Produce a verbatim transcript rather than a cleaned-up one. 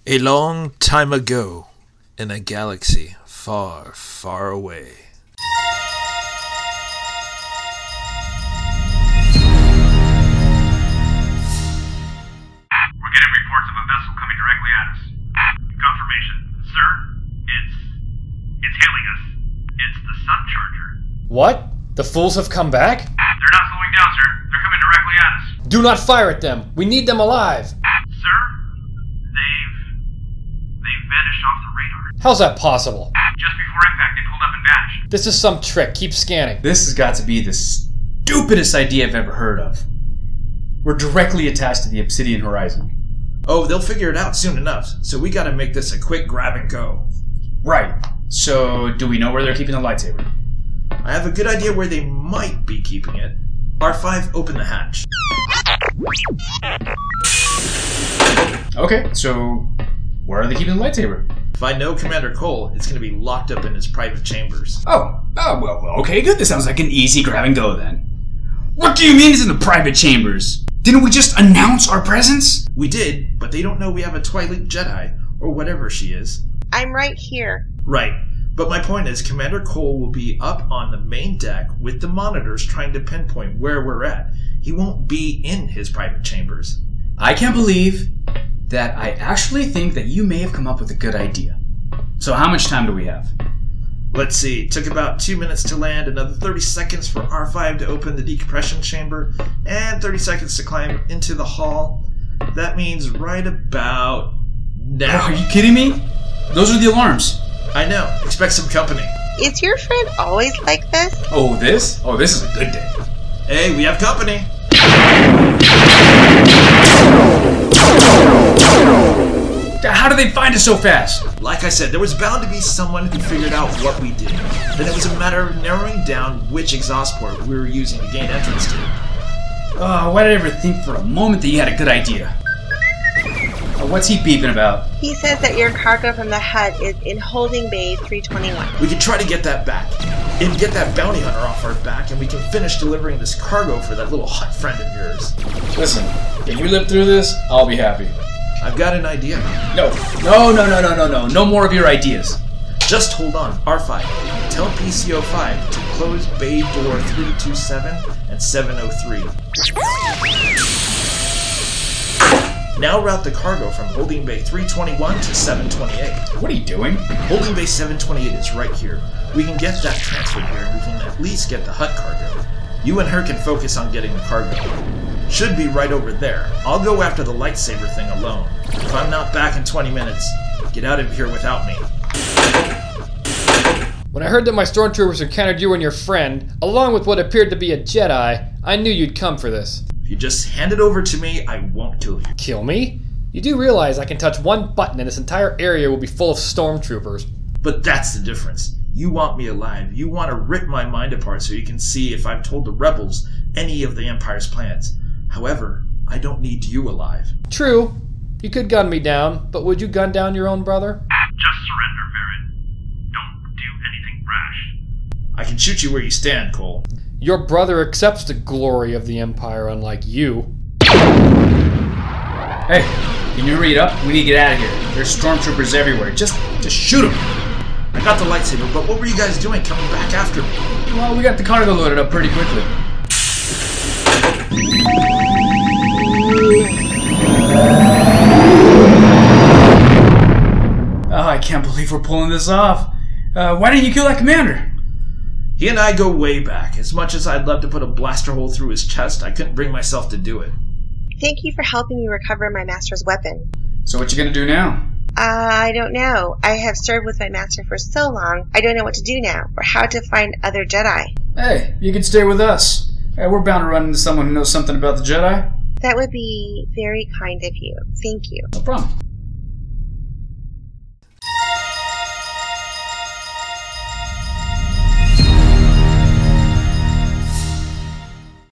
A long time ago, in a galaxy far, far away. We're getting reports of a vessel coming directly at us. Confirmation. Sir, it's... it's hailing us. It's the Sun Charger. What? The fools have come back? They're not slowing down, sir. They're coming directly at us. Do not fire at them. We need them alive. Sir, they've... they've vanished off the radar. How's that possible? Just before impact, they pulled up and vanished. This is some trick. Keep scanning. This has got to be the stupidest idea I've ever heard of. We're directly attached to the Obsidian Horizon. Oh, they'll figure it out soon enough, so we gotta make this a quick grab and go. Right. So, do we know where they're keeping the lightsaber? I have a good idea where they might be keeping it. R five, open the hatch. Okay, so where are they keeping the lightsaber? If I know Commander Cole, it's gonna be locked up in his private chambers. Oh, oh, well, well, okay, good. This sounds like an easy grab and go then. What do you mean it's in the private chambers? Didn't we just announce our presence? We did, but they don't know we have a Twilight Jedi, or whatever she is. I'm right here. Right, but my point is Commander Cole will be up on the main deck with the monitors trying to pinpoint where we're at. He won't be in his private chambers. I can't believe that I actually think that you may have come up with a good idea. So how much time do we have? Let's see, it took about two minutes to land, another thirty seconds for R five to open the decompression chamber, and thirty seconds to climb into the hall. That means right about now. Oh, are you kidding me? Those are the alarms. I know, expect some company. Is your friend always like this? Oh, this? Oh, this is a good day. Hey, we have company. How did they find us so fast? Like I said, there was bound to be someone who figured out what we did. Then it was a matter of narrowing down which exhaust port we were using to gain entrance to. Oh, why did I ever think for a moment that you had a good idea? Oh, what's he beeping about? He says that your cargo from the hut is in holding bay three twenty-one. We can try to get that back. And get that bounty hunter off our back, and we can finish delivering this cargo for that little hut friend of yours. Listen, if we live through this, I'll be happy. I've got an idea. No, no, no, no, no, no, no. No more of your ideas. Just hold on. R five, tell P C O five to close bay door three two seven and seven oh three. Now route the cargo from holding bay three twenty-one to seven twenty-eight. What are you doing? Holding bay seven twenty-eight is right here. We can get that transferred here, and we can at least get the hut cargo. You and her can focus on getting the cargo. Should be right over there. I'll go after the lightsaber thing alone. If I'm not back in twenty minutes, get out of here without me. When I heard that my stormtroopers encountered you and your friend, along with what appeared to be a Jedi, I knew you'd come for this. If you just hand it over to me, I won't kill you. Kill me? You do realize I can touch one button and this entire area will be full of stormtroopers. But that's the difference. You want me alive. You want to rip my mind apart so you can see if I've told the rebels any of the Empire's plans. However, I don't need you alive. True. You could gun me down, but would you gun down your own brother? Just surrender, Varyn. Don't do anything rash. I can shoot you where you stand, Cole. Your brother accepts the glory of the Empire, unlike you. Hey, can you read up? We need to get out of here. There's stormtroopers everywhere. Just, just shoot them. I got the lightsaber, but what were you guys doing coming back after me? Well, we got the cargo loaded up pretty quickly. Oh, I can't believe we're pulling this off. Uh, why didn't you kill that commander? He and I go way back. As much as I'd love to put a blaster hole through his chest, I couldn't bring myself to do it. Thank you for helping me recover my master's weapon. So what you gonna do now? Uh, I don't know. I have served with my master for so long, I don't know what to do now, or how to find other Jedi. Hey, you can stay with us. Hey, we're bound to run into someone who knows something about the Jedi. That would be very kind of you. Thank you. No problem.